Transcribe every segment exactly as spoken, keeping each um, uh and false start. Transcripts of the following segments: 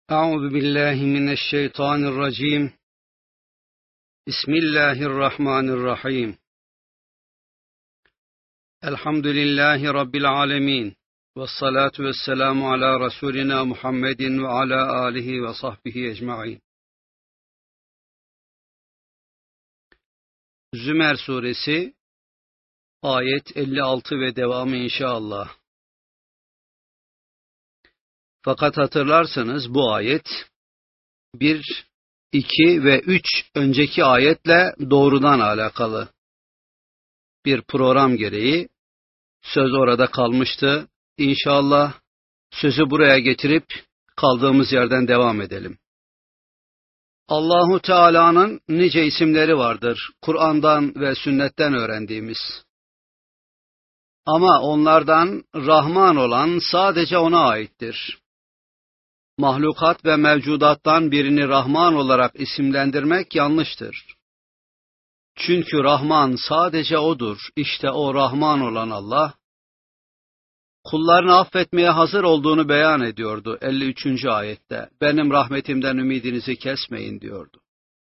أعوذ بالله من الشيطان الرجيم. بسم الله الرحمن الرحيم. الحمد لله رب العالمين والصلاة والسلام على رسولنا محمد وعلى آله وصحبه أجمعين. Zümer Suresi ayet elli altı ve devamı inşallah. Fakat hatırlarsanız bu ayet bir, iki ve üç önceki ayetle doğrudan alakalı. Bir program gereği söz orada kalmıştı. İnşallah sözü buraya getirip kaldığımız yerden devam edelim. Allahu Teala'nın nice isimleri vardır. Kur'an'dan ve sünnetten öğrendiğimiz. Ama onlardan Rahman olan sadece ona aittir. Mahlukat ve mevcudattan birini Rahman olarak isimlendirmek yanlıştır. Çünkü Rahman sadece O'dur. İşte O Rahman olan Allah, kullarını affetmeye hazır olduğunu beyan ediyordu elli üçüncü ayette. Benim rahmetimden ümidinizi kesmeyin diyordu.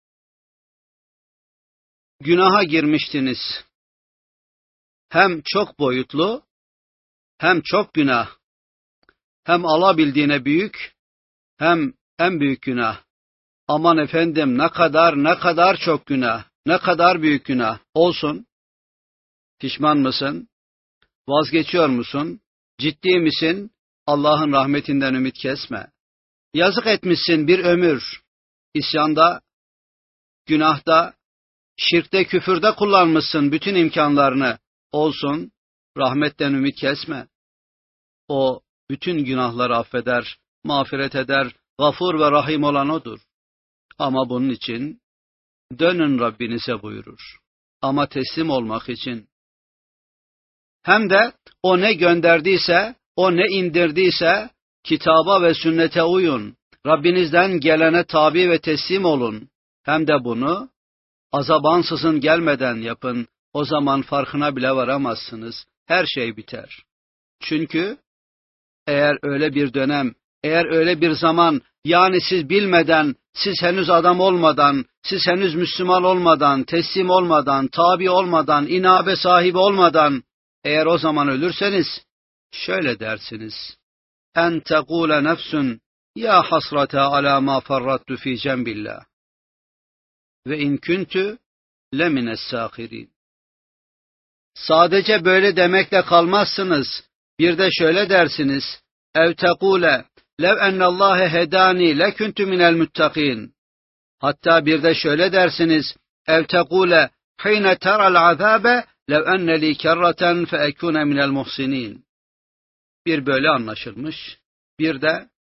Günaha girmiştiniz. Hem çok boyutlu, hem çok günah, hem alabildiğine büyük, hem en büyük günah. Aman efendim ne kadar ne kadar çok günah, ne kadar büyük günah olsun. Pişman mısın? Vazgeçiyor musun? Ciddi misin? Allah'ın rahmetinden ümit kesme. Yazık etmişsin bir ömür. İsyanda, günahda, şirkte, küfürde kullanmışsın bütün imkanlarını. Olsun, rahmetten ümit kesme. O bütün günahları affeder, mağfiret eder, gafur ve rahim olan O'dur. Ama bunun için dönün Rabbinize buyurur. Ama teslim olmak için. Hem de O ne gönderdiyse, O ne indirdiyse kitaba ve sünnete uyun. Rabbinizden gelene tabi ve teslim olun. Hem de bunu azap ansızın gelmeden yapın. O zaman farkına bile varamazsınız. Her şey biter. Çünkü eğer öyle bir dönem, eğer öyle bir zaman, yani siz bilmeden, siz henüz adam olmadan, siz henüz Müslüman olmadan, teslim olmadan, tabi olmadan, inabe sahibi olmadan, eğer o zaman ölürseniz, şöyle dersiniz. En tekule nefsun, ya hasrata ala ma farrattu fi cembillah. Ve in kuntu lemines sahirin. Sadece böyle demekle kalmazsınız. Bir de şöyle dersiniz. Ev tekule, lev ennallâhe hedâni lekuntu minel muttakin. Hatta bir de şöyle dersiniz. Ev tekule, hîne teral azâbe, lev enne li kerraten fe ekûne minel muhsinin. Bir böyle anlaşılmış. Bir de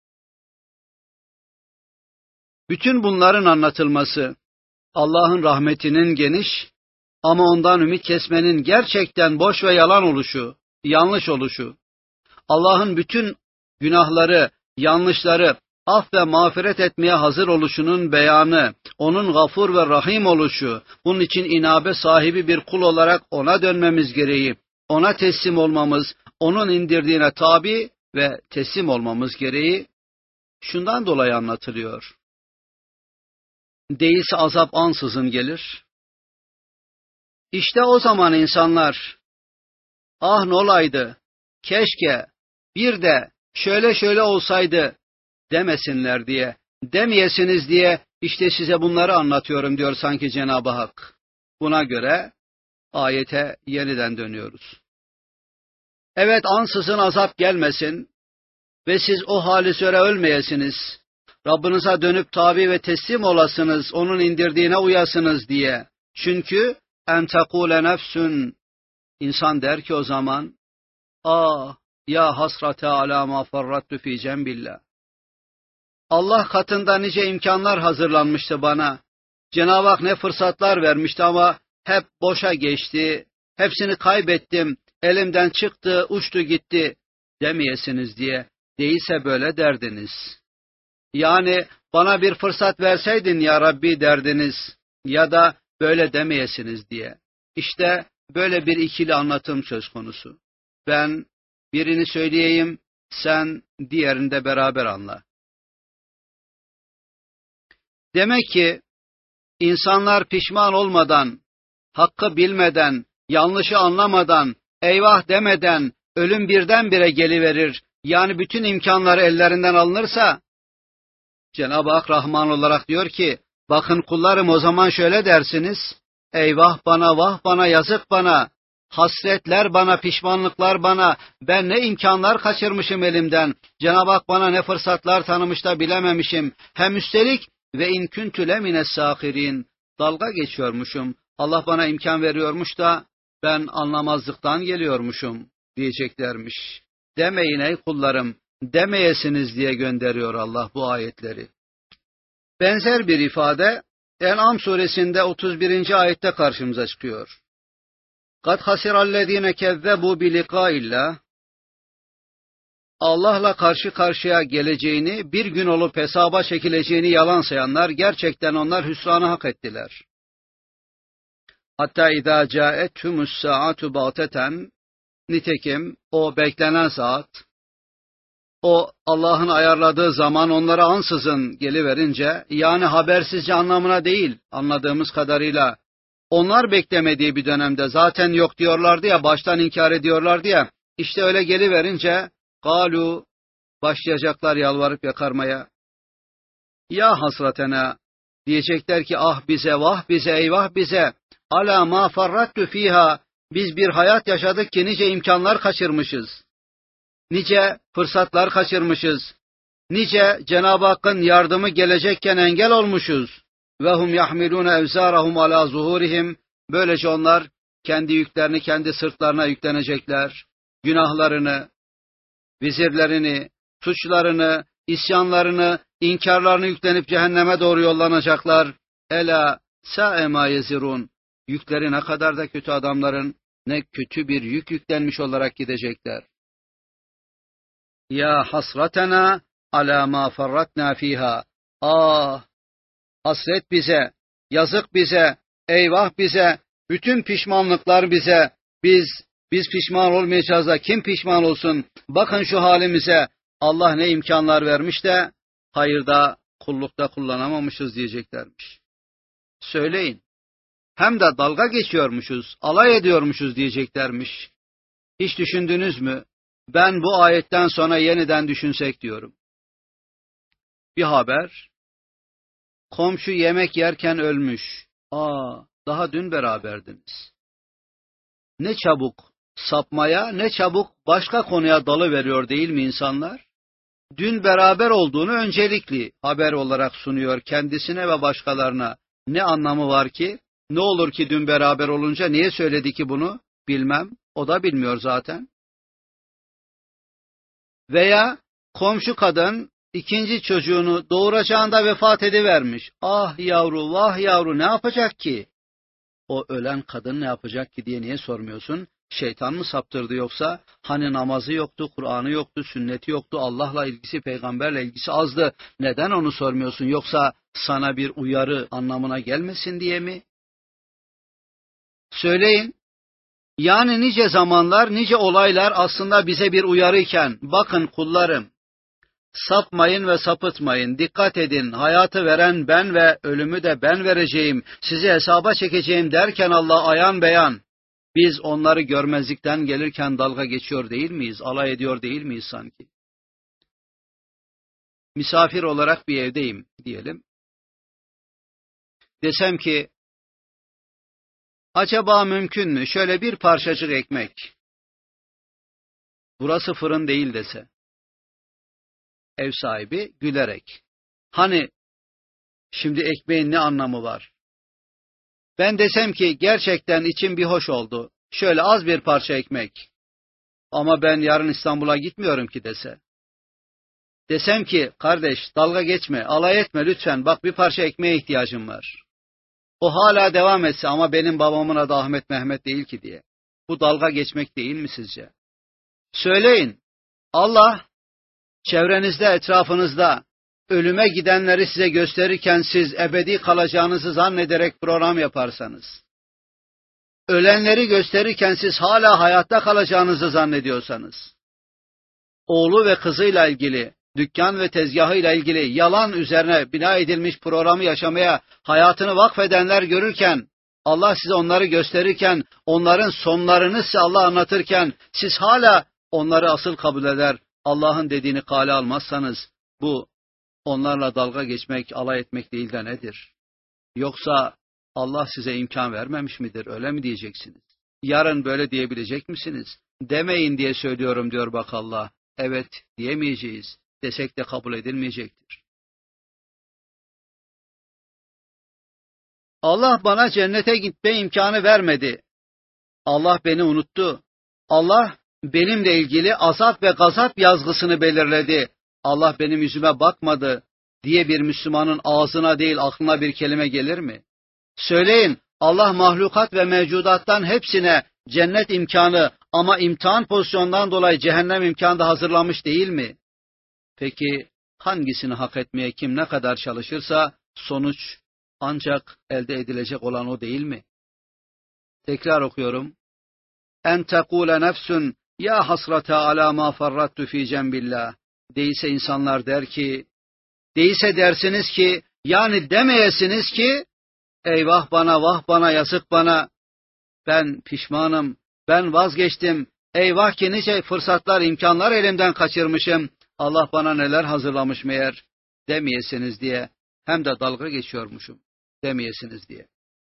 bütün bunların anlatılması, Allah'ın rahmetinin geniş ama ondan ümit kesmenin gerçekten boş ve yalan oluşu, yanlış oluşu, Allah'ın bütün günahları, yanlışları af ve mağfiret etmeye hazır oluşunun beyanı, onun gafur ve rahim oluşu, bunun için inabe sahibi bir kul olarak ona dönmemiz gereği, ona teslim olmamız, onun indirdiğine tabi ve teslim olmamız gereği şundan dolayı anlatılıyor. Değilse azap ansızın gelir. İşte o zaman insanlar, ah ne olaydı, keşke bir de şöyle şöyle olsaydı demesinler diye, demeyesiniz diye işte size bunları anlatıyorum diyor sanki Cenab-ı Hak. Buna göre ayete yeniden dönüyoruz. Evet, ansızın azap gelmesin ve siz o hali süre ölmeyesiniz. Rabbinize dönüp tabi ve teslim olasınız, onun indirdiğine uyasınız diye. Çünkü en tekule nefsün, insan der ki o zaman, ah ya hasrate ala ma farrattu fi cembillah. Allah katında nice imkanlar hazırlanmıştı bana. Cenab-ı Hak ne fırsatlar vermişti ama hep boşa geçti. Hepsini kaybettim. Elimden çıktı, uçtu gitti demeyesiniz diye. Değilse böyle derdiniz. Yani bana bir fırsat verseydin ya Rabbi derdiniz. Ya da böyle demeyesiniz diye. İşte böyle bir ikili anlatım söz konusu. Ben birini söyleyeyim, sen diğerini de beraber anla. Demek ki insanlar pişman olmadan, hakkı bilmeden, yanlışı anlamadan, eyvah demeden ölüm birdenbire geliverir. Yani bütün imkanları ellerinden alınırsa, Cenab-ı Hak Rahman olarak diyor ki, bakın kullarım o zaman şöyle dersiniz, eyvah bana, vah bana, yazık bana, hasretler bana, pişmanlıklar bana, ben ne imkanlar kaçırmışım elimden, Cenab-ı Hak bana ne fırsatlar tanımış da bilememişim, hem üstelik ve in kuntu lemine sahirin, dalga geçiyormuşum, Allah bana imkan veriyormuş da ben anlamazlıktan geliyormuşum diyeceklermiş. Demeyin ey kullarım, demeyesiniz diye gönderiyor Allah bu ayetleri. Benzer bir ifade En'am suresinde otuz birinci ayette karşımıza çıkıyor. Kad hasirallezine kezzebu bi liqa'illah. Allah'la karşı karşıya geleceğini, bir gün olup hesaba çekileceğini yalan sayanlar, gerçekten onlar hüsranı hak ettiler. Hatta izâ câethumus sâatu bâteten, nitekim o beklenen saat, o Allah'ın ayarladığı zaman onlara ansızın geliverince, yani habersizce anlamına değil, anladığımız kadarıyla, onlar beklemediği bir dönemde zaten yok diyorlardı ya, baştan inkar ediyorlardı ya, işte öyle geliverince, galu, başlayacaklar yalvarıp yakarmaya. Ya hasratena, diyecekler ki ah bize, vah bize, eyvah bize, ala ma farrattu fiha, biz bir hayat yaşadık ki nice imkanlar kaçırmışız. Nice fırsatlar kaçırmışız. Nice Cenab-ı Hakk'ın yardımı gelecekken engel olmuşuz. Ve hum yahmilune evzarahum ala zuhurihim. Böylece onlar kendi yüklerini kendi sırtlarına yüklenecekler. Günahlarını, vizirlerini, suçlarını, isyanlarını, inkarlarını yüklenip cehenneme doğru yollanacaklar. Ela sa'e ma yezirun. Yükleri ne kadar da kötü adamların, ne kötü bir yük yüklenmiş olarak gidecekler. Ya hasratena ala ma farratna fiha. Ah, hasret bize, yazık bize, eyvah bize, bütün pişmanlıklar bize. Biz, biz pişman olmayacağız da kim pişman olsun? Bakın şu halimize, Allah ne imkanlar vermiş de hayırda, kullukta kullanamamışız diyeceklermiş. Söyleyin, hem de dalga geçiyormuşuz, alay ediyormuşuz diyeceklermiş. Hiç düşündünüz mü? Ben bu ayetten sonra yeniden düşünsek diyorum. Bir haber, komşu yemek yerken ölmüş. Aa, daha dün beraberdiniz. Ne çabuk sapmaya, ne çabuk başka konuya dalıveriyor değil mi insanlar? Dün beraber olduğunu öncelikli haber olarak sunuyor kendisine ve başkalarına. Ne anlamı var ki? Ne olur ki dün beraber olunca niye söyledi ki bunu? Bilmem, o da bilmiyor zaten. Veya komşu kadın ikinci çocuğunu doğuracağında vefat edivermiş. Ah yavru, vah yavru, ne yapacak ki? O ölen kadın ne yapacak ki diye niye sormuyorsun? Şeytan mı saptırdı yoksa? Hani namazı yoktu, Kur'an'ı yoktu, sünneti yoktu, Allah'la ilgisi, peygamberle ilgisi azdı. Neden onu sormuyorsun? Yoksa sana bir uyarı anlamına gelmesin diye mi? Söyleyin. Yani nice zamanlar, nice olaylar aslında bize bir uyarıyken, bakın kullarım, sapmayın ve sapıtmayın, dikkat edin, hayatı veren ben ve ölümü de ben vereceğim, sizi hesaba çekeceğim derken Allah ayan beyan, biz onları görmezlikten gelirken dalga geçiyor değil miyiz, alay ediyor değil miyiz sanki? Misafir olarak bir evdeyim diyelim. Desem ki, acaba mümkün mü şöyle bir parçacık ekmek, burası fırın değil dese, ev sahibi gülerek, hani şimdi ekmeğin ne anlamı var? Ben desem ki gerçekten içim bir hoş oldu, şöyle az bir parça ekmek, ama ben yarın İstanbul'a gitmiyorum ki dese. Desem ki kardeş dalga geçme, alay etme lütfen, bak bir parça ekmeğe ihtiyacım var. O hala devam etse ama benim babamın adı Ahmet Mehmet değil ki diye. Bu dalga geçmek değil mi sizce? Söyleyin, Allah çevrenizde, etrafınızda ölüme gidenleri size gösterirken siz ebedi kalacağınızı zannederek program yaparsanız, ölenleri gösterirken siz hala hayatta kalacağınızı zannediyorsanız, oğlu ve kızıyla ilgili, dükkan ve tezgahıyla ilgili yalan üzerine bina edilmiş programı yaşamaya hayatını vakfedenler görürken, Allah size onları gösterirken, onların sonlarını size Allah anlatırken, siz hala onları asıl kabul eder, Allah'ın dediğini kale almazsanız, bu onlarla dalga geçmek, alay etmek değil de nedir? Yoksa Allah size imkan vermemiş midir, öyle mi diyeceksiniz? Yarın böyle diyebilecek misiniz? Demeyin diye söylüyorum diyor bak Allah. Evet diyemeyeceğiz, desek de kabul edilmeyecektir. Allah bana cennete gitme imkanı vermedi. Allah beni unuttu. Allah benimle ilgili azap ve gazap yazgısını belirledi. Allah benim yüzüme bakmadı diye bir Müslümanın ağzına değil aklına bir kelime gelir mi? Söyleyin, Allah mahlukat ve mevcudattan hepsine cennet imkanı ama imtihan pozisyonundan dolayı cehennem imkanı da hazırlamış değil mi? Peki hangisini hak etmeye kim ne kadar çalışırsa sonuç ancak elde edilecek olan o değil mi? Tekrar okuyorum. En tekule nefsun ya hasrata ala ma farrattu fi cembillah. Değilse insanlar der ki, değilse dersiniz ki, yani demeyesiniz ki, eyvah bana, vah bana, yazık bana, ben pişmanım, ben vazgeçtim, eyvah ki nice fırsatlar, imkanlar elimden kaçırmışım, Allah bana neler hazırlamış meğer, demeyesiniz diye, hem de dalga geçiyormuşum, demeyesiniz diye.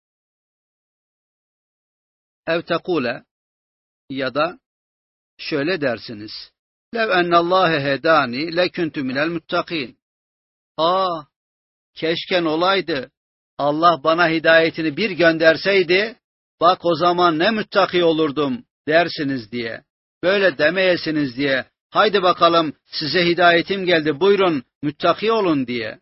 Ev tekule, ya da şöyle dersiniz, lev ennallâhe hedâni leküntü minel muttakin. Aa, keşken olaydı, Allah bana hidayetini bir gönderseydi, bak o zaman ne müttaki olurdum dersiniz diye. Böyle demeyesiniz diye. Haydi bakalım size hidayetim geldi, buyurun müttaki olun diye.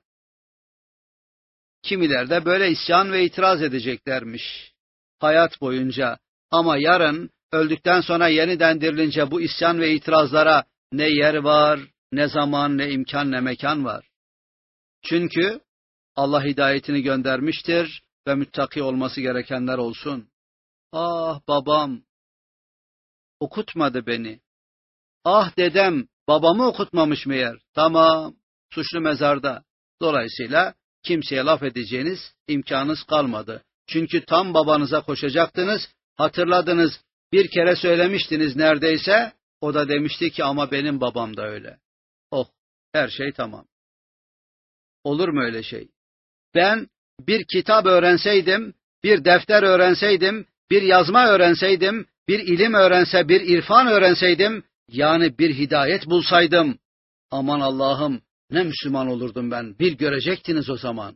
Kimiler de böyle isyan ve itiraz edeceklermiş hayat boyunca. Ama yarın öldükten sonra yeniden dirilince bu isyan ve itirazlara ne yer var, ne zaman, ne imkan, ne mekan var. Çünkü Allah hidayetini göndermiştir ve müttaki olması gerekenler olsun. Ah babam okutmadı beni. Ah dedem babamı okutmamış meğer. Tamam, suçlu mezarda. Dolayısıyla kimseye laf edeceğiniz imkanınız kalmadı. Çünkü tam babanıza koşacaktınız, hatırladınız, bir kere söylemiştiniz neredeyse, o da demişti ki ama benim babam da öyle. Oh, her şey tamam. Olur mu öyle şey? Ben bir kitap öğrenseydim, bir defter öğrenseydim, bir yazma öğrenseydim, bir ilim öğrense, bir irfan öğrenseydim, yani bir hidayet bulsaydım, aman Allah'ım ne Müslüman olurdum ben, bir görecektiniz o zaman.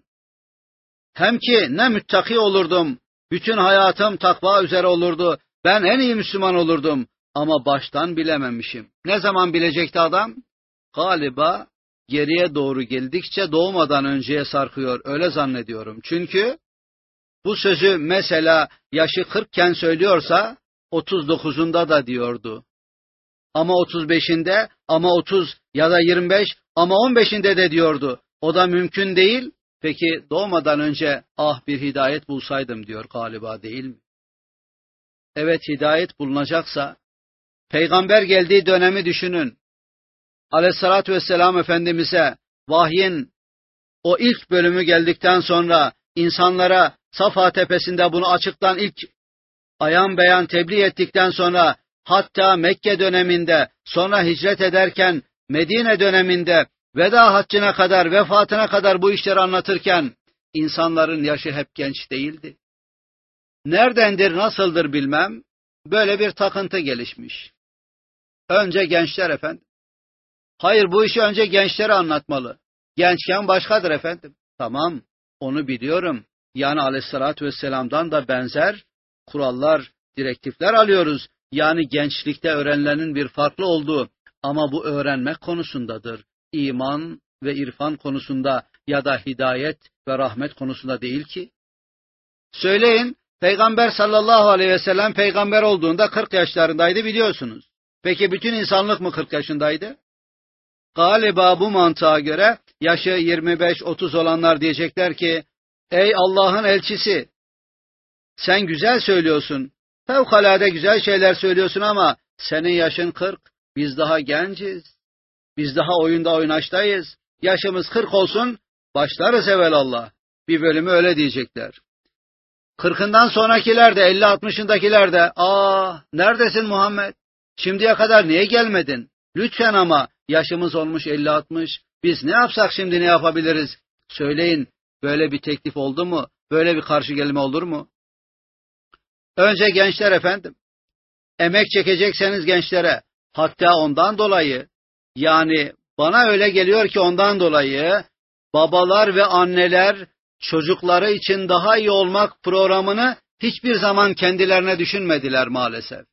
Hem ki ne müttaki olurdum, bütün hayatım takva üzere olurdu, ben en iyi Müslüman olurdum ama baştan bilememişim. Ne zaman bilecekti adam? Galiba geriye doğru geldikçe doğmadan önceye sarkıyor, öyle zannediyorum. Çünkü bu sözü mesela yaşı kırkken söylüyorsa otuz dokuzunda da diyordu. Ama otuz beşinde, ama otuz ya da yirmi beş, ama on beşinde de diyordu. O da mümkün değil. Peki doğmadan önce ah bir hidayet bulsaydım diyor galiba, değil mi? Evet, hidayet bulunacaksa peygamber geldiği dönemi düşünün. Aleyhissalatü vesselam Efendimiz'e vahyin o ilk bölümü geldikten sonra insanlara Safa tepesinde bunu açıktan ilk ayan beyan tebliğ ettikten sonra, hatta Mekke döneminde, sonra hicret ederken Medine döneminde, veda haccına kadar, vefatına kadar bu işleri anlatırken insanların yaşı hep genç değildi. Neredendir, nasıldır bilmem, böyle bir takıntı gelişmiş. Önce gençler efendim. Hayır, bu işi önce gençlere anlatmalı. Gençken başkadır efendim. Tamam, onu biliyorum. Yani Aleyhisselatü Vesselam'dan da benzer kurallar, direktifler alıyoruz. Yani gençlikte öğrenilenin bir farklı olduğu, ama bu öğrenmek konusundadır. İman ve irfan konusunda ya da hidayet ve rahmet konusunda değil ki. Söyleyin, Peygamber sallallahu aleyhi ve sellem peygamber olduğunda kırk yaşlarındaydı biliyorsunuz. Peki bütün insanlık mı kırk yaşındaydı? Galiba bu mantığa göre yaşı yirmi beş otuz olanlar diyecekler ki, ey Allah'ın elçisi, sen güzel söylüyorsun, fevkalade güzel şeyler söylüyorsun ama senin yaşın kırk, biz daha genciz. Biz daha oyunda oynaştayız. Yaşımız kırk olsun, başlarız evelallah. Bir bölümü öyle diyecekler. Kırkından sonrakiler de, elli altmışındakiler de, aa neredesin Muhammed? Şimdiye kadar niye gelmedin? Lütfen ama yaşımız olmuş elli altmış. Biz ne yapsak şimdi, ne yapabiliriz? Söyleyin, böyle bir teklif oldu mu? Böyle bir karşı gelme olur mu? Önce gençler efendim. Emek çekecekseniz gençlere, hatta ondan dolayı, yani bana öyle geliyor ki ondan dolayı babalar ve anneler çocukları için daha iyi olmak programını hiçbir zaman kendilerine düşünmediler maalesef.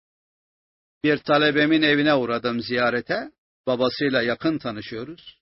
Bir talebemin evine uğradım ziyarete, babasıyla yakın tanışıyoruz.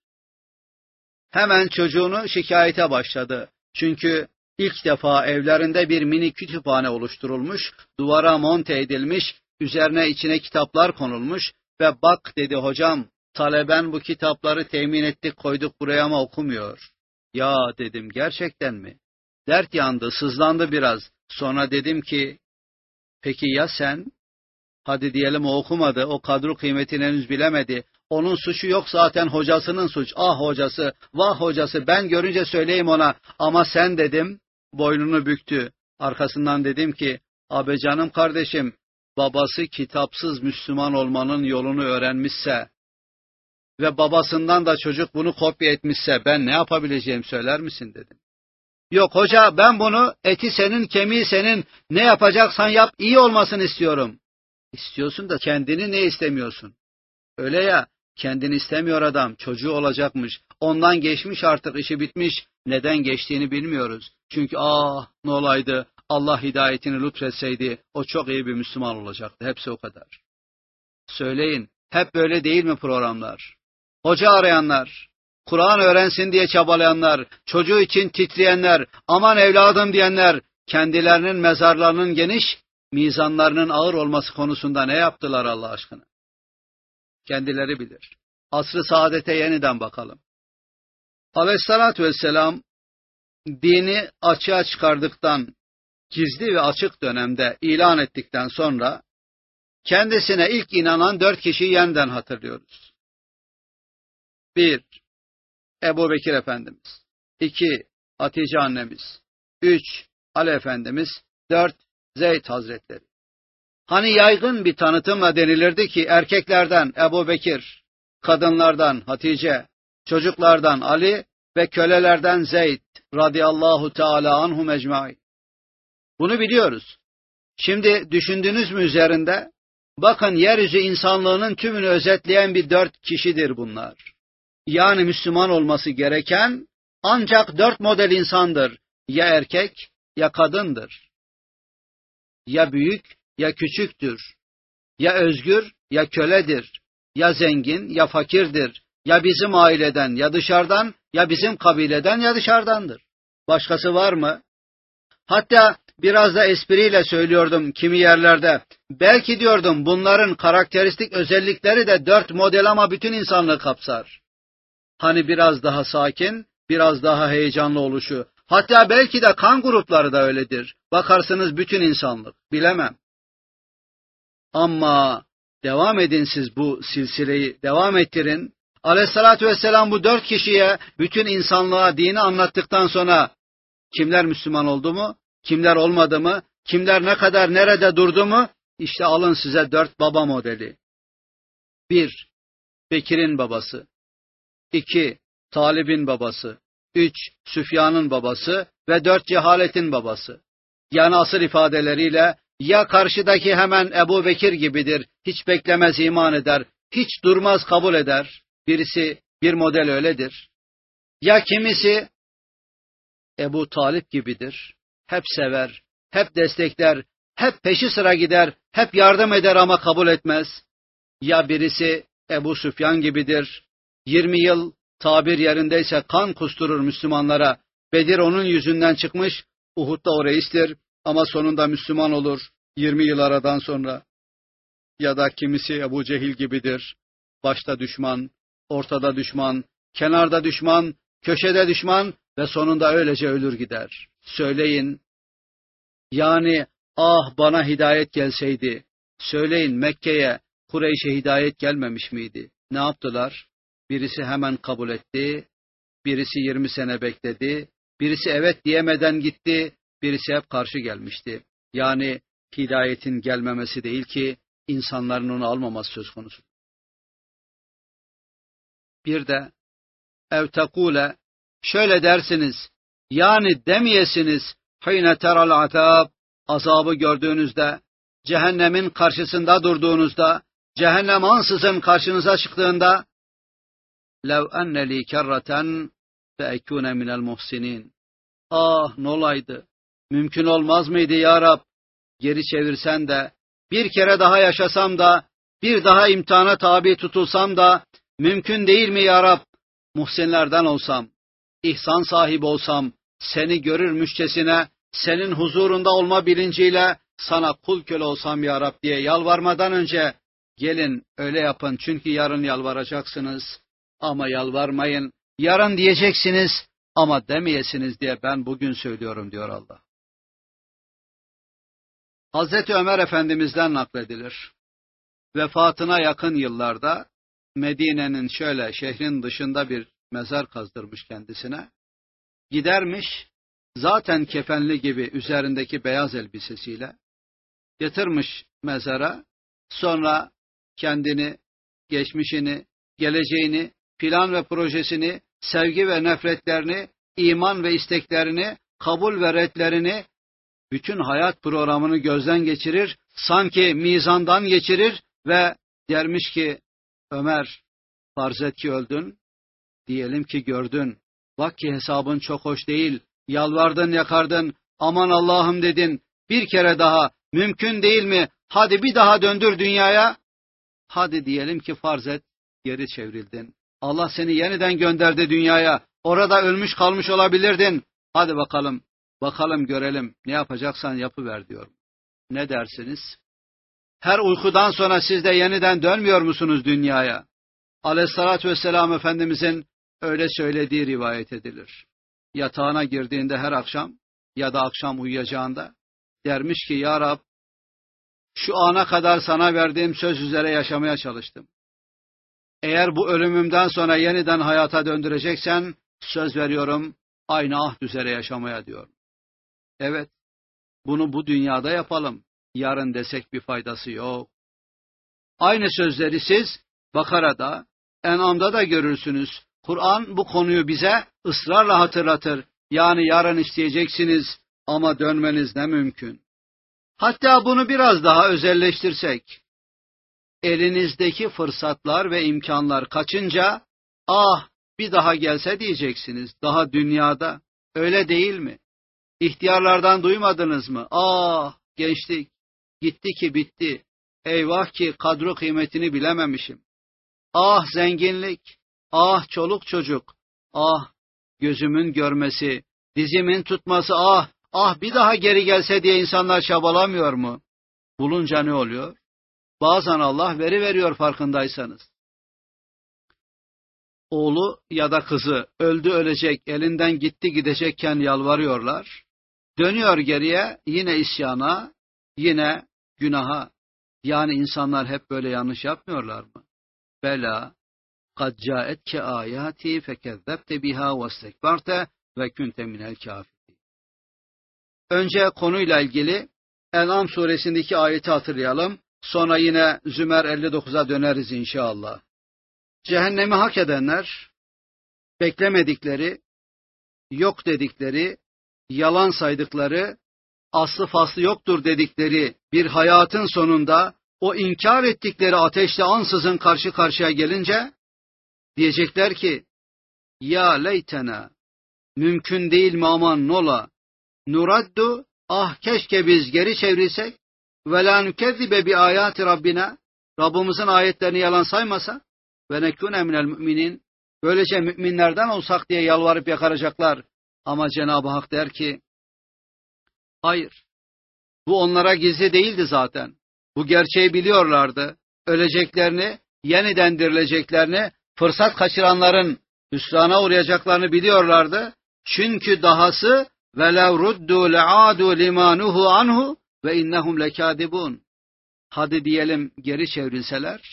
Hemen çocuğunu şikayete başladı. Çünkü ilk defa evlerinde bir mini kütüphane oluşturulmuş, duvara monte edilmiş, üzerine içine kitaplar konulmuş ve bak dedi hocam, taleben bu kitapları temin ettik koyduk buraya ama okumuyor. Ya dedim, gerçekten mi? Dert yandı, sızlandı biraz. Sonra dedim ki, peki ya sen? Hadi diyelim o okumadı, o kadro kıymetini henüz bilemedi. Onun suçu yok zaten, hocasının suç. Ah hocası, vah hocası, ben görünce söyleyeyim ona. Ama sen dedim, boynunu büktü. Arkasından dedim ki, abi canım kardeşim, babası kitapsız Müslüman olmanın yolunu öğrenmişse ve babasından da çocuk bunu kopya etmişse ben ne yapabileceğim söyler misin dedim. Yok hoca, ben bunu eti senin kemiği senin, ne yapacaksan yap, iyi olmasını istiyorum. İstiyorsun da kendini ne istemiyorsun? Öyle ya, kendini istemiyor adam, çocuğu olacakmış. Ondan geçmiş artık, işi bitmiş. Neden geçtiğini bilmiyoruz. Çünkü ah ne olaydı, Allah hidayetini lütfetseydi o çok iyi bir Müslüman olacaktı. Hepsi o kadar. Söyleyin, hep böyle değil mi programlar? Hoca arayanlar, Kur'an öğrensin diye çabalayanlar, çocuğu için titreyenler, aman evladım diyenler, kendilerinin mezarlarının geniş, mizanlarının ağır olması konusunda ne yaptılar Allah aşkına? Kendileri bilir. Asr-ı saadete yeniden bakalım. Aleyhissalatü vesselam dini açığa çıkardıktan, gizli ve açık dönemde ilan ettikten sonra kendisine ilk inanan dört kişiyi yeniden hatırlıyoruz. Bir, Ebu Bekir Efendimiz. İki, Hatice annemiz. Üç, Ali Efendimiz. Dört, Zeyd Hazretleri. Hani yaygın bir tanıtımla denilirdi ki erkeklerden Ebu Bekir, kadınlardan Hatice, çocuklardan Ali ve kölelerden Zeyd radıyallahu teala anhum ecmaîn. Bunu biliyoruz. Şimdi düşündünüz mü üzerinde? Bakın, yeryüzü insanlığının tümünü özetleyen bir dört kişidir bunlar. Yani Müslüman olması gereken ancak dört model insandır. Ya erkek ya kadındır. Ya büyük ya küçüktür. Ya özgür ya köledir. Ya zengin ya fakirdir. Ya bizim aileden ya dışarıdan, ya bizim kabileden ya dışarıdandır. Başkası var mı? Hatta biraz da espriyle söylüyordum kimi yerlerde. Belki diyordum bunların karakteristik özellikleri de dört model ama bütün insanlığı kapsar. Hani biraz daha sakin, biraz daha heyecanlı oluşu. Hatta belki de kan grupları da öyledir. Bakarsınız bütün insanlık. Bilemem. Ama devam edin siz bu silsileyi. Devam ettirin. Aleyhissalatü vesselam bu dört kişiye bütün insanlığa dini anlattıktan sonra kimler Müslüman oldu mu? Kimler olmadı mı? Kimler ne kadar nerede durdu mu? İşte alın size dört baba modeli. Bir, Bekir'in babası. İki, Talib'in babası. Üç, Süfyan'ın babası ve dört, Cehaletin babası. Yani asıl ifadeleriyle ya karşıdaki hemen Ebu Bekir gibidir, hiç beklemez iman eder, hiç durmaz kabul eder. Birisi bir model öyledir. Ya kimisi Ebu Talip gibidir, hep sever, hep destekler, hep peşi sıra gider, hep yardım eder ama kabul etmez. Ya birisi Ebu Süfyan gibidir, yirmi yıl tabir yerindeyse kan kusturur Müslümanlara. Bedir onun yüzünden çıkmış, Uhud'da o reistir ama sonunda Müslüman olur yirmi yıl aradan sonra. Ya da kimisi Ebu Cehil gibidir. Başta düşman, ortada düşman, kenarda düşman, köşede düşman ve sonunda öylece ölür gider. Söyleyin, yani ah bana hidayet gelseydi. Söyleyin, Mekke'ye, Kureyş'e hidayet gelmemiş miydi? Ne yaptılar? Birisi hemen kabul etti, birisi yirmi sene bekledi, birisi evet diyemeden gitti, birisi hep karşı gelmişti. Yani hidayetin gelmemesi değil ki insanların onu almaması söz konusu. Bir de ev tekule, şöyle dersiniz, yani demeyesiniz, hîne teral azab, azabı gördüğünüzde, cehennemin karşısında durduğunuzda, cehennem ansızın karşınıza çıktığında, lev enne li kerraten fe ekûne minel muhsinin. Ah ne olaydı, mümkün olmaz mıydı ya Rab, geri çevirsen de, bir kere daha yaşasam da, bir daha imtihana tabi tutulsam da, mümkün değil mi ya Rab, muhsinlerden olsam, ihsan sahibi olsam, seni görürmüşçesine, senin huzurunda olma bilinciyle, sana kul köle olsam ya Rab diye yalvarmadan önce, gelin öyle yapın çünkü yarın yalvaracaksınız, ama yalvarmayın, yarın diyeceksiniz, ama demeyesiniz diye ben bugün söylüyorum diyor Allah. Hazreti Ömer Efendimiz'den nakledilir. Vefatına yakın yıllarda Medine'nin şöyle şehrin dışında bir mezar kazdırmış kendisine. Gidermiş, zaten kefenli gibi üzerindeki beyaz elbisesiyle yatırmış mezara, sonra kendini, geçmişini, geleceğini, plan ve projesini, sevgi ve nefretlerini, iman ve isteklerini, kabul ve redlerini, bütün hayat programını gözden geçirir, sanki mizandan geçirir ve dermiş ki, Ömer, farz et ki öldün, diyelim ki gördün, bak ki hesabın çok hoş değil, yalvardın yakardın, aman Allah'ım dedin, bir kere daha, mümkün değil mi, hadi bir daha döndür dünyaya, hadi diyelim ki farz et, geri çevrildin, Allah seni yeniden gönderdi dünyaya, orada ölmüş kalmış olabilirdin, hadi bakalım, bakalım görelim, ne yapacaksan yapıver diyorum. Ne dersiniz? Her uykudan sonra siz de yeniden dönmüyor musunuz dünyaya? Aleyhissalatü vesselam Efendimizin öyle söylediği rivayet edilir. Yatağına girdiğinde her akşam ya da akşam uyuyacağında dermiş ki, Ya Rab, şu ana kadar sana verdiğim söz üzere yaşamaya çalıştım. Eğer bu ölümümden sonra yeniden hayata döndüreceksen söz veriyorum aynı ahd üzere yaşamaya diyorum. Evet, bunu bu dünyada yapalım. Yarın desek bir faydası yok. Aynı sözleri siz Bakara'da, En'am'da da görürsünüz. Kur'an bu konuyu bize ısrarla hatırlatır. Yani yarın isteyeceksiniz ama dönmeniz ne mümkün. Hatta bunu biraz daha özelleştirsek, elinizdeki fırsatlar ve imkanlar kaçınca, ah bir daha gelse diyeceksiniz, daha dünyada, öyle değil mi? İhtiyarlardan duymadınız mı? Ah gençlik, gitti ki bitti, eyvah ki kadro kıymetini bilememişim. Ah zenginlik, ah çoluk çocuk, ah gözümün görmesi, dizimin tutması, ah, ah bir daha geri gelse diye insanlar çabalamıyor mu? Bulunca ne oluyor? Bazen Allah veri veriyor farkındaysanız. Oğlu ya da kızı öldü ölecek, elinden gitti gidecekken yalvarıyorlar. Dönüyor geriye yine isyana, yine günaha. Yani insanlar hep böyle yanlış yapmıyorlar mı? Bela, قَدْ جَاءَتْكَ آيَاتِي فَكَذَّبْتَ بِهَا وَاسْتَكْبَرْتَ وَكُنْتَ مِنَ الْكَافِرِينَ. Önce konuyla ilgili En'am suresindeki ayeti hatırlayalım. Sonra yine Zümer elli dokuza döneriz inşallah. Cehennemi hak edenler, beklemedikleri, yok dedikleri, yalan saydıkları, aslı faslı yoktur dedikleri bir hayatın sonunda o inkar ettikleri ateşle ansızın karşı karşıya gelince diyecekler ki, ya leytena, mümkün değil mi aman nola, nuraddu, ah keşke biz geri çevrilsek, ve la nükezzibe bi ayati Rabbina, Rabbimizin ayetlerini yalan saymasa, ve nekûne minel müminin, böylece müminlerden olsak diye yalvarıp yakaracaklar. Ama Cenab-ı Hak der ki, hayır, bu onlara gizli değildi zaten. Bu gerçeği biliyorlardı. Öleceklerini, yeniden dirileceklerini, fırsat kaçıranların hüsrana uğrayacaklarını biliyorlardı. Çünkü dahası velev ruddu le'adu limanuhu anhu ve innehum lekadibun. Hadi diyelim geri çevrilseler,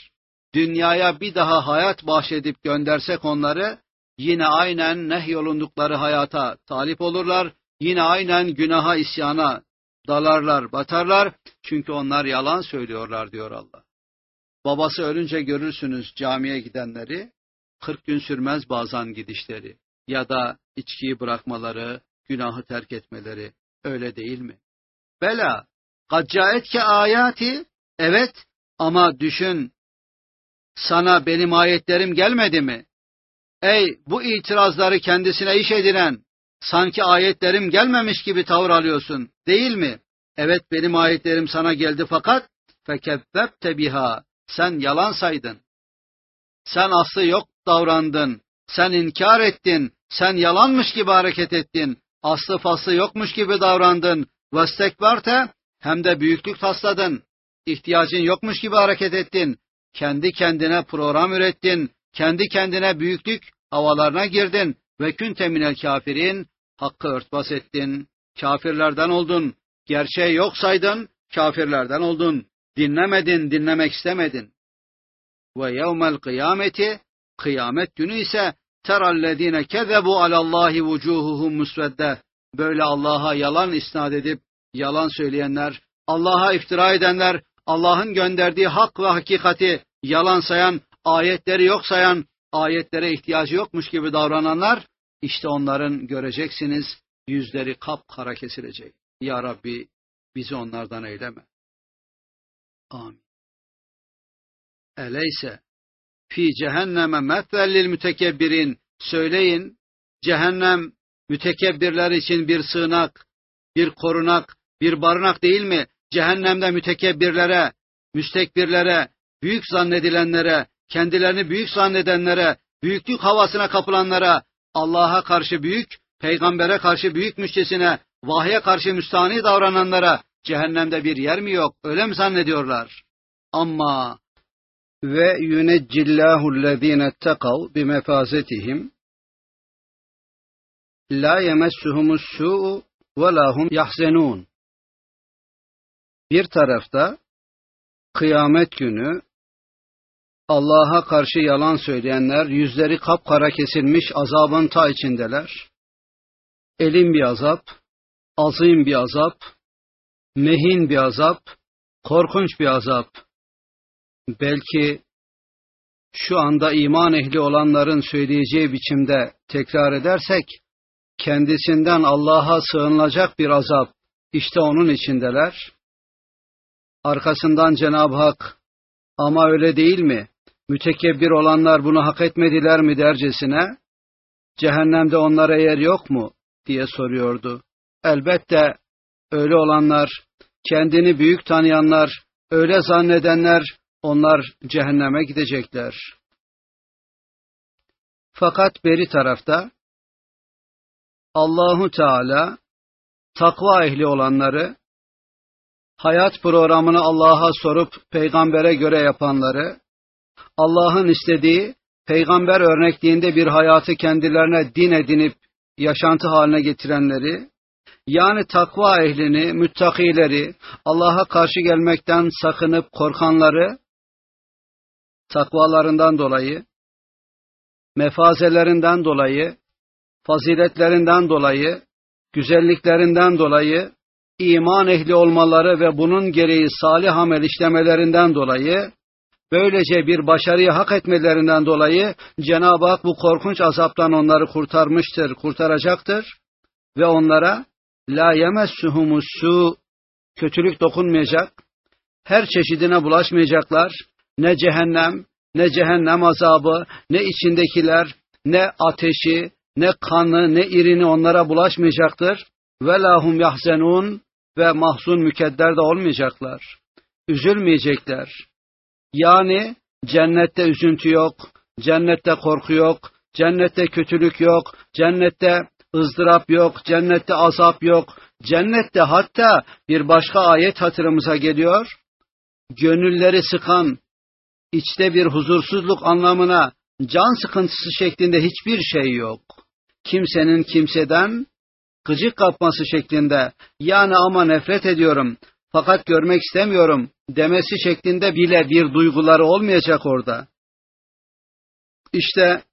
dünyaya bir daha hayat bahşedip göndersek onları, yine aynen nehyolundukları hayata talip olurlar, yine aynen günaha, isyana dalarlar, batarlar. Çünkü onlar yalan söylüyorlar diyor Allah. Babası ölünce görürsünüz camiye gidenleri, kırk gün sürmez bazen gidişleri ya da içkiyi bırakmaları, günahı terk etmeleri, öyle değil mi? Bela, kad caetke ayati, evet ama düşün, sana benim ayetlerim gelmedi mi? Ey bu itirazları kendisine iş edinen, sanki ayetlerim gelmemiş gibi tavır alıyorsun, değil mi? Evet benim ayetlerim sana geldi fakat fekezzebte biha, sen yalan saydın. Sen aslı yok davrandın, sen inkar ettin, sen yalanmış gibi hareket ettin, aslı faslı yokmuş gibi davrandın. Vestekbarte, hem de büyüklük tasladın, ihtiyacın yokmuş gibi hareket ettin, kendi kendine program ürettin, kendi kendine büyüklük havalarına girdin ve künte minel kafirin, hakkı örtbas ettin, kafirlerden oldun, gerçeği yok saydın, kafirlerden oldun, dinlemedin, dinlemek istemedin. Ve yevmel kıyameti, kıyamet günü ise terallezine kezebu alallahi vucuhuhum musvedde, böyle Allah'a yalan isnat edip yalan söyleyenler, Allah'a iftira edenler, Allah'ın gönderdiği hak ve hakikati yalan sayan, ayetleri yok sayan, ayetlere ihtiyacı yokmuş gibi davrananlar, işte onların göreceksiniz yüzleri kapkara kesilecek. Ya Rabbi bizi onlardan eyleme. Amin. Eleyse fi cehenneme methvellil mütekebbirin, söyleyin, cehennem mütekebbirler için bir sığınak, bir korunak, bir barınak değil mi? Cehennemde mütekebbirlere, müstekbirlere, büyük zannedilenlere, kendilerini büyük zannedenlere, büyüklük havasına kapılanlara, Allah'a karşı büyük, peygambere karşı büyükmüşçesine, vahye karşı müstahni davrananlara cehennemde bir yer mi yok? Öyle mi zannediyorlar? Ama ve yuneccillâhu'llezîne ettekav bimefâzetihim la yemessuhumus-sû'u ve la hum yahzenûn. Bir tarafta kıyamet günü Allah'a karşı yalan söyleyenler yüzleri kapkara kesilmiş azabın ta içindeler. Elin bir azap, azim bir azap, mehin bir azap, korkunç bir azap. Belki şu anda iman ehli olanların söyleyeceği biçimde tekrar edersek, kendisinden Allah'a sığınılacak bir azap, işte onun içindeler. Arkasından Cenab-ı Hak, ama öyle değil mi? Mütekebbir olanlar bunu hak etmediler mi dercesine, cehennemde onlara yer yok mu diye soruyordu. Elbette öyle olanlar, kendini büyük tanıyanlar, öyle zannedenler, onlar cehenneme gidecekler. Fakat beri tarafta Allahu Teala takva ehli olanları, hayat programını Allah'a sorup peygambere göre yapanları, Allah'ın istediği peygamber örnekliğinde bir hayatı kendilerine din edinip yaşantı haline getirenleri, yani takva ehlini, müttakileri, Allah'a karşı gelmekten sakınıp korkanları, takvalarından dolayı, mefazelerinden dolayı, faziletlerinden dolayı, güzelliklerinden dolayı, iman ehli olmaları ve bunun gereği salih amel işlemelerinden dolayı, böylece bir başarıyı hak etmelerinden dolayı Cenab-ı Hak bu korkunç azaptan onları kurtarmıştır, kurtaracaktır ve onlara la yemessuhumus-sû, kötülük dokunmayacak, her çeşidine bulaşmayacaklar, ne cehennem, ne cehennem azabı, ne içindekiler, ne ateşi, ne kanı, ne irini onlara bulaşmayacaktır. Ve lahum yahzenun, ve mahzun mükedder de olmayacaklar. Üzülmeyecekler. Yani cennette üzüntü yok, cennette korku yok, cennette kötülük yok, cennette ızdırap yok, cennette azap yok, cennette hatta bir başka ayet hatırımıza geliyor, gönülleri sıkan, içte bir huzursuzluk anlamına can sıkıntısı şeklinde hiçbir şey yok. Kimsenin kimseden gıcık kapması şeklinde, yani ama nefret ediyorum, fakat görmek istemiyorum demesi şeklinde bile bir duyguları olmayacak orada. İşte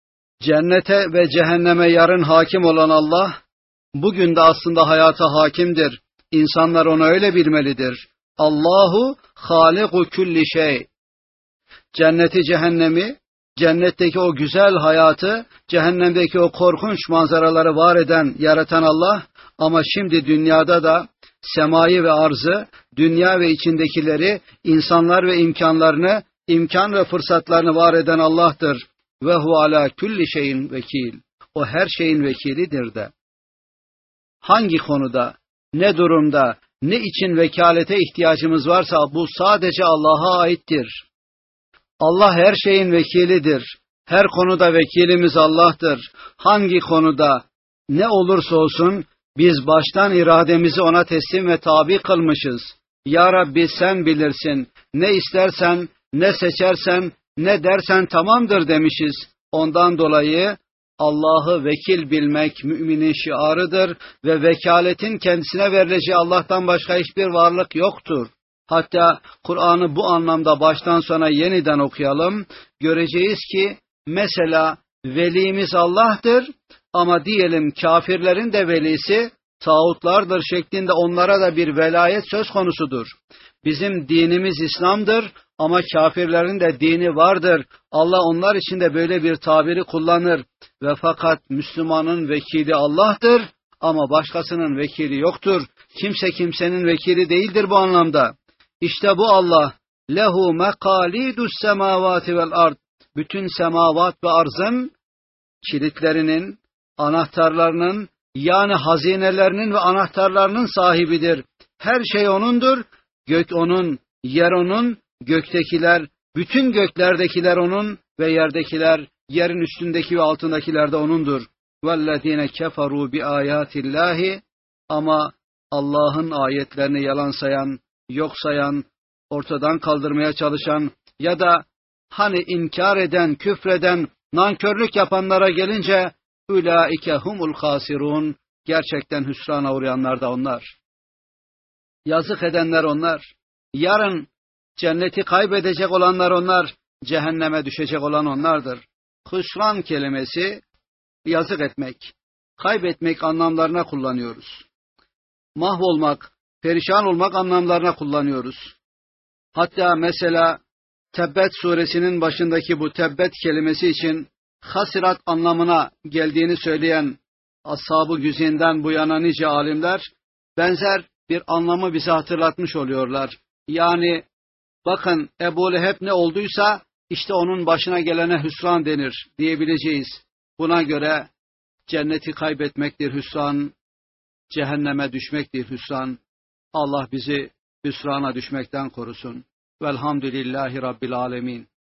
cennete ve cehenneme yarın hakim olan Allah, bugün de aslında hayata hakimdir. İnsanlar onu öyle bilmelidir. Allahu haliku kulli şey. Cenneti, cehennemi, cennetteki o güzel hayatı, cehennemdeki o korkunç manzaraları var eden, yaratan Allah, ama şimdi dünyada da semayı ve arzı, dünya ve içindekileri, insanlar ve imkanlarını, imkan ve fırsatlarını var eden Allah'tır. Ve hu ala kulli şeyin vekil. O her şeyin vekilidir de. Hangi konuda, ne durumda, ne için vekalete ihtiyacımız varsa bu sadece Allah'a aittir. Allah her şeyin vekilidir. Her konuda vekilimiz Allah'tır. Hangi konuda ne olursa olsun biz baştan irademizi ona teslim ve tabi kılmışız. Ya Rabbi sen bilirsin. Ne istersen, ne seçersen, ne dersen tamamdır demişiz. Ondan dolayı Allah'ı vekil bilmek müminin şiarıdır ve vekaletin kendisine verileceği Allah'tan başka hiçbir varlık yoktur. Hatta Kur'an'ı bu anlamda baştan sona yeniden okuyalım. Göreceğiz ki mesela velimiz Allah'tır ama diyelim kafirlerin de velisi tağutlardır şeklinde onlara da bir velayet söz konusudur. Bizim dinimiz İslam'dır ama kafirlerin de dini vardır. Allah onlar için de böyle bir tabiri kullanır. Ve fakat Müslümanın vekili Allah'tır ama başkasının vekili yoktur. Kimse kimsenin vekili değildir bu anlamda. İşte bu Allah, lehu mekalidus semavati vel ard. Bütün semavat ve arzın kilitlerinin, anahtarlarının, yani hazinelerinin ve anahtarlarının sahibidir. Her şey O'nundur. Gök O'nun, yer O'nun, göktekiler, bütün göklerdekiler O'nun ve yerdekiler, yerin üstündeki ve altındakiler de O'nundur. وَالَّذ۪ينَ كَفَرُوا بِآيَاتِ اللّٰهِ. Ama Allah'ın ayetlerini yalan sayan, yok sayan, ortadan kaldırmaya çalışan ya da hani inkar eden, küfreden, nankörlük yapanlara gelince ulaike humul hasirun. Gerçekten hüsrana uğrayanlar da onlar. Yazık edenler onlar. Yarın cenneti kaybedecek olanlar onlar, cehenneme düşecek olan onlardır. Hüsran kelimesi yazık etmek, kaybetmek anlamlarına kullanıyoruz. Mahvolmak, perişan olmak anlamlarına kullanıyoruz. Hatta mesela Tebbet suresinin başındaki bu tebbet kelimesi için hasirat anlamına geldiğini söyleyen Ashab-ı Güzin'den bu yana nice alimler benzer bir anlamı bize hatırlatmış oluyorlar. Yani bakın Ebu Leheb ne olduysa işte onun başına gelene hüsran denir diyebileceğiz. Buna göre cenneti kaybetmektir hüsran, cehenneme düşmektir hüsran. Allah bizi hüsrana düşmekten korusun. Velhamdülillahi Rabbil alemin.